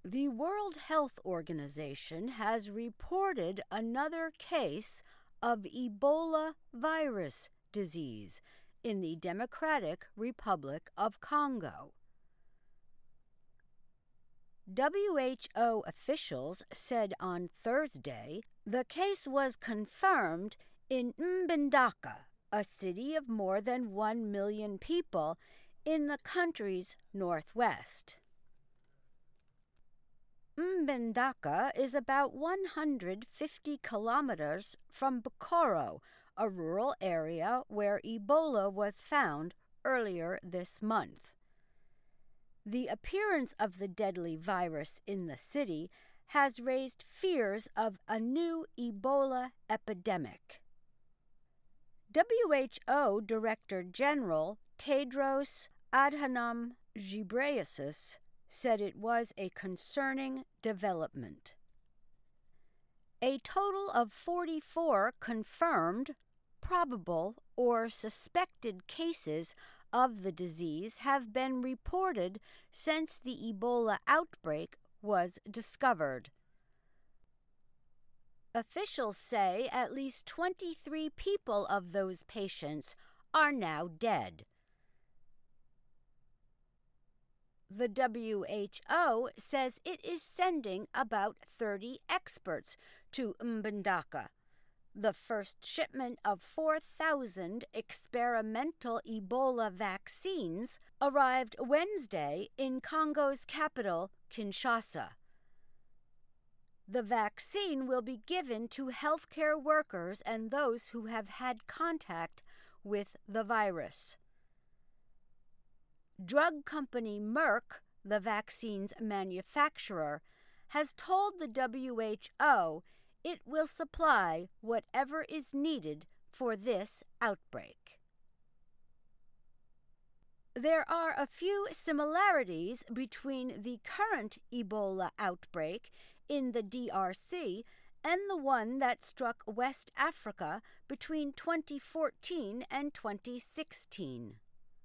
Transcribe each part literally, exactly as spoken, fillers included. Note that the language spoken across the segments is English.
The World Health Organization has reported another case of Ebola virus disease in the Democratic Republic of Congo. W H O officials said on Thursday the case was confirmed in Mbandaka, a city of more than one million people in the country's northwest. Mbandaka is about one hundred fifty kilometers from Bukoro, a rural area where Ebola was found earlier this month. The appearance of the deadly virus in the city has raised fears of a new Ebola epidemic. W H O Director General Tedros Adhanom Ghebreyesus said it was a concerning development. A total of forty-four confirmed, probable, or suspected cases of the disease have been reported since the Ebola outbreak was discovered. Officials say at least twenty-three people of those patients are now dead. The W H O says it is sending about thirty experts to Mbandaka. The first shipment of four thousand experimental Ebola vaccines arrived Wednesday in Congo's capital, Kinshasa. The vaccine will be given to healthcare workers and those who have had contact with the virus. Drug company Merck, the vaccine's manufacturer, has told the W H O it will supply whatever is needed for this outbreak. There are a few similarities between the current Ebola outbreak in the D R C and the one that struck West Africa between twenty fourteen and twenty sixteen.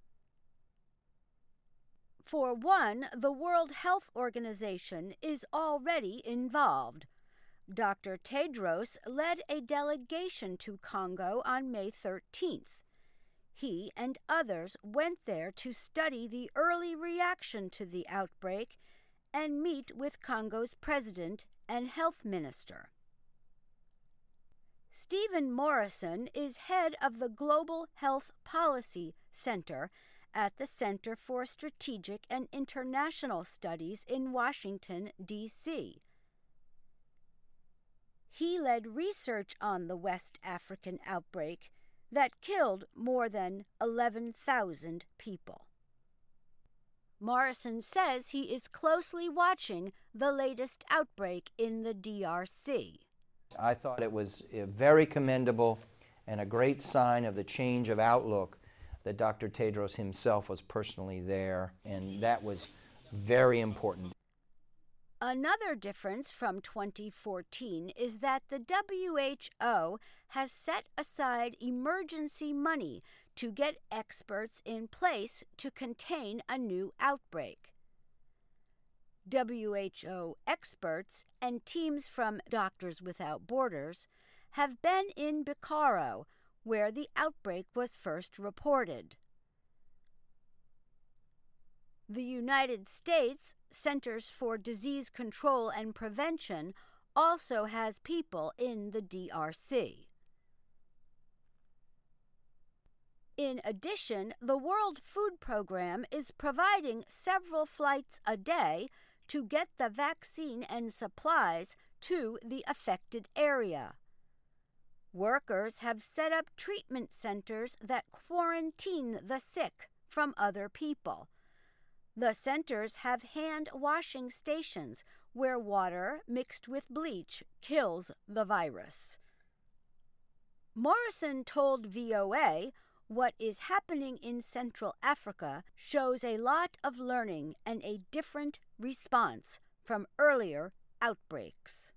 For one, the World Health Organization is already involved. Doctor Tedros led a delegation to Congo on May thirteenth. He and others went there to study the early reaction to the outbreak and meet with Congo's president and health minister. Stephen Morrison is head of the Global Health Policy Center at the Center for Strategic and International Studies in Washington, D C He led research on the West African outbreak that killed more than eleven thousand people. Morrison says he is closely watching the latest outbreak in the D R C. I thought it was very commendable and a great sign of the change of outlook that Doctor Tedros himself was personally there, and that was very important. Another difference from twenty fourteen is that the W H O has set aside emergency money to get experts in place to contain a new outbreak. W H O experts and teams from Doctors Without Borders have been in Bukoro, where the outbreak was first reported. The United States Centers for Disease Control and Prevention also has people in the D R C. In addition, the World Food Program is providing several flights a day to get the vaccine and supplies to the affected area. Workers have set up treatment centers that quarantine the sick from other people. The centers have hand-washing stations where water mixed with bleach kills the virus. Morrison told V O A, "What is happening in Central Africa shows a lot of learning and a different response from earlier outbreaks."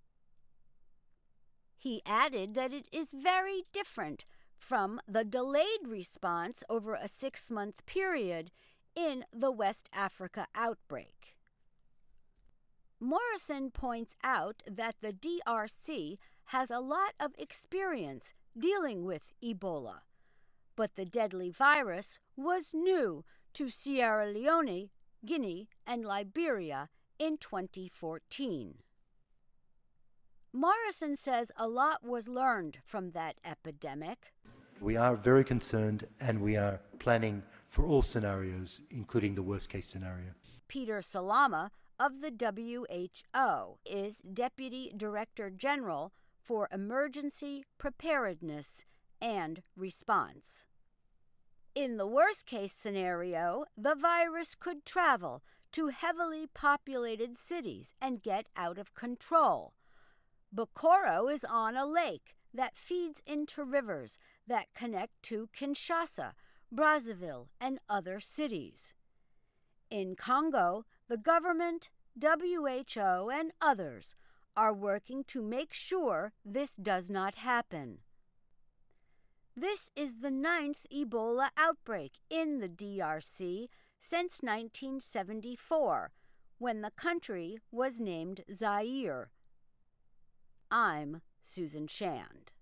He added that it is very different from the delayed response over a six-month period in the West Africa outbreak. Morrison points out that the D R C has a lot of experience dealing with Ebola, but the deadly virus was new to Sierra Leone, Guinea, and Liberia in twenty fourteen. Morrison says a lot was learned from that epidemic. We are very concerned and we are planning for all scenarios, including the worst-case scenario. Peter Salama of the W H O is Deputy Director General for Emergency Preparedness and Response. In the worst-case scenario, the virus could travel to heavily populated cities and get out of control. Bokoro is on a lake that feeds into rivers that connect to Kinshasa, Brazzaville, and other cities. In Congo, the government, W H O, and others are working to make sure this does not happen. This is the ninth Ebola outbreak in the D R C since nineteen seventy-four, when the country was named Zaire. I'm Susan Shand.